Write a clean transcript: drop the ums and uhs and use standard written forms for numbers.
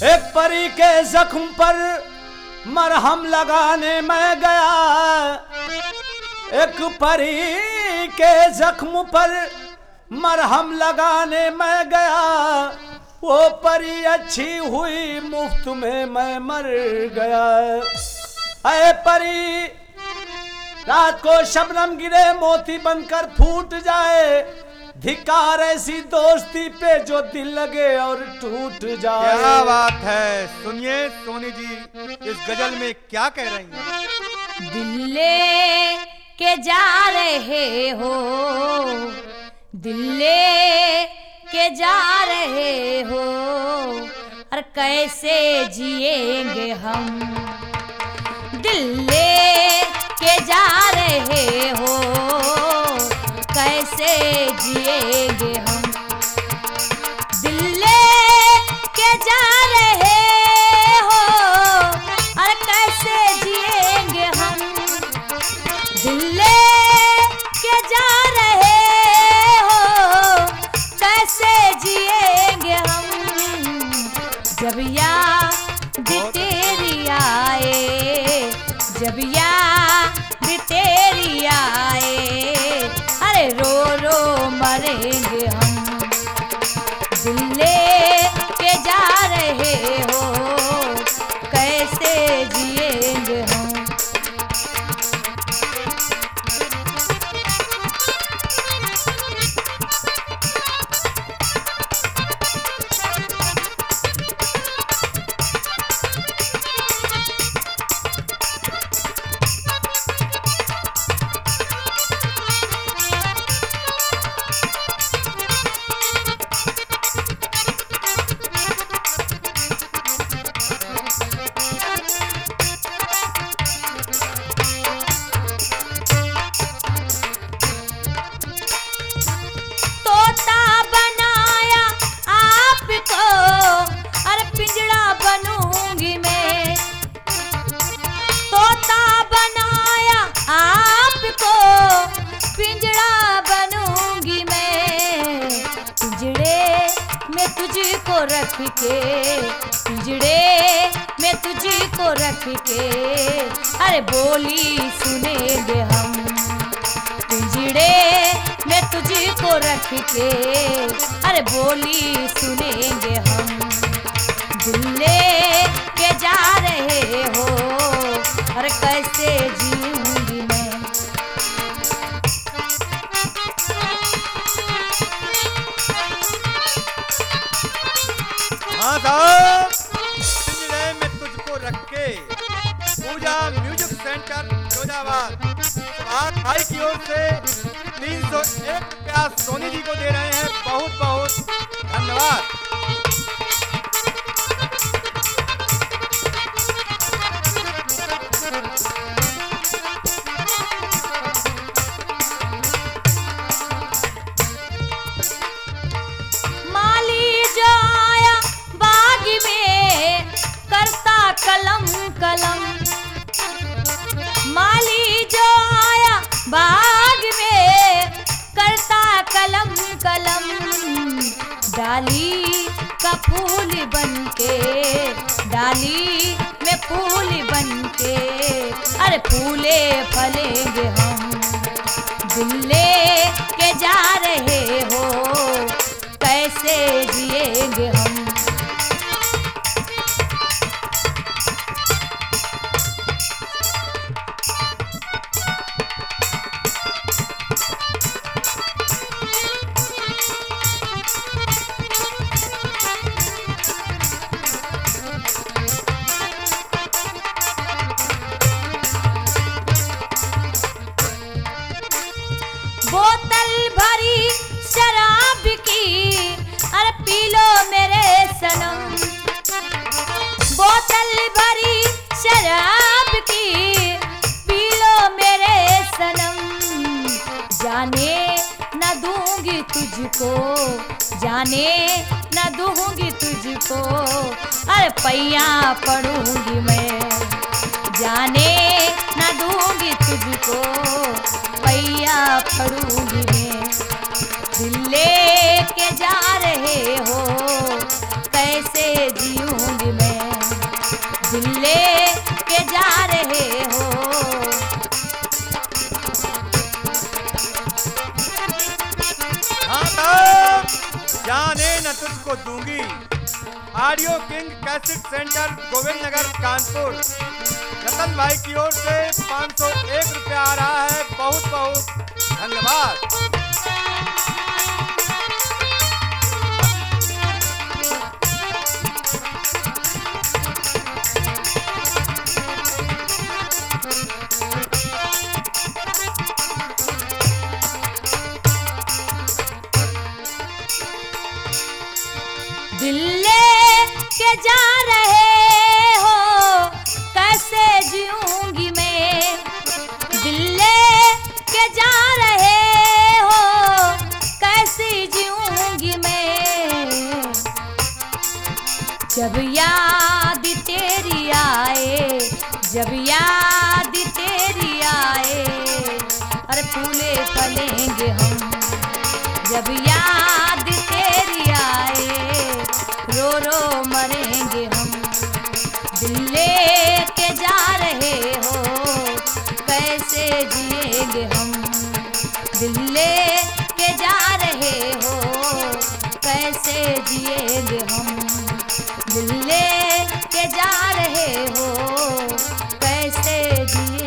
एक परी के जख्म पर मरहम लगाने मैं गया, एक परी के जख्म पर मरहम लगाने मैं गया, वो परी अच्छी हुई मुफ्त में मैं मर गया। अरे परी रात को शबनम गिरे मोती बनकर फूट जाए, धिक्कार ऐसी दोस्ती पे जो दिल लगे और टूट जाए। क्या बात है, सुनिए सोनी जी इस गजल में क्या कह रही हैं? दिल ले के जा रहे हो, दिल ले के जा रहे हो, और कैसे जिएंगे हम। दिल ले के जा रहे हो, कैसे जिएंगे हम। दिल ले के जा रहे हो, और कैसे जिएंगे हम। दिल ले के जा रहे हो, कैसे जिएंगे हम। जब याद तेरी आए, जब याद तेरी आए, अरे रो रो मरेंगे हम। दिल ले के जा रहे हो, कैसे जिएंगे हम। रख के पिंजड़े में तुझको रख के, अरे बोली सुनेंगे हम। पिंजड़े में तुझको रख के, अरे बोली सुनेंगे हम। दिल ले के जा रहे हो, अरे कैसे जीऊंगी मैं। हाँ साहब, पिंजड़े में तुझको रख के, पूजा म्यूजिक सेंटर फिरोजाबाद भाई की ओर से 301 रुपया सोनी जी को दे रहे हैं। बहुत बहुत धन्यवाद। कलम कलम माली जो आया बाग में, करता कलम कलम। डाली का फूल बनके, डाली में फूल बनके, अरे फूले फलेंगे हम। दिल ले के जा रहे हो, कैसे जिएंगे हम। बोतल भरी शराब की, अरे पी लो मेरे सनम। बोतल भरी शराब की, पी लो मेरे सनम। जाने न दूंगी तुझको, जाने न दूंगी तुझको, अरे पैया पढ़ूंगी मैं। जाने न दूंगी तुझको, पैया पढ़ूंगी मैं। दिल ले के जा रहे हो, कैसे जीऊंगी मैं। दिल ले के जा रहे हो। हाँ तब जाने न तुझको दूंगी। Audio King cassette centre Govind Nagar Kanpur, Ratan भाई की ओर से 501 रुपया आ रहा है। बहुत बहुत धन्यवाद। दिल ले के जा रहे हो, कैसे जीऊंगी मैं। दिल ले के जा रहे हो, कैसे जीऊंगी मैं। जब याद तेरी आए, जब याद तेरी आए, अरे फूले फलेंगे हम। जब याद तेरी आए, रो रो मरेंगे हम। दिल ले के जा रहे हो, कैसे जिएंगे हम। दिल ले के जा रहे हो, कैसे जिएंगे हम। दिल ले के जा रहे हो, कैसे जिए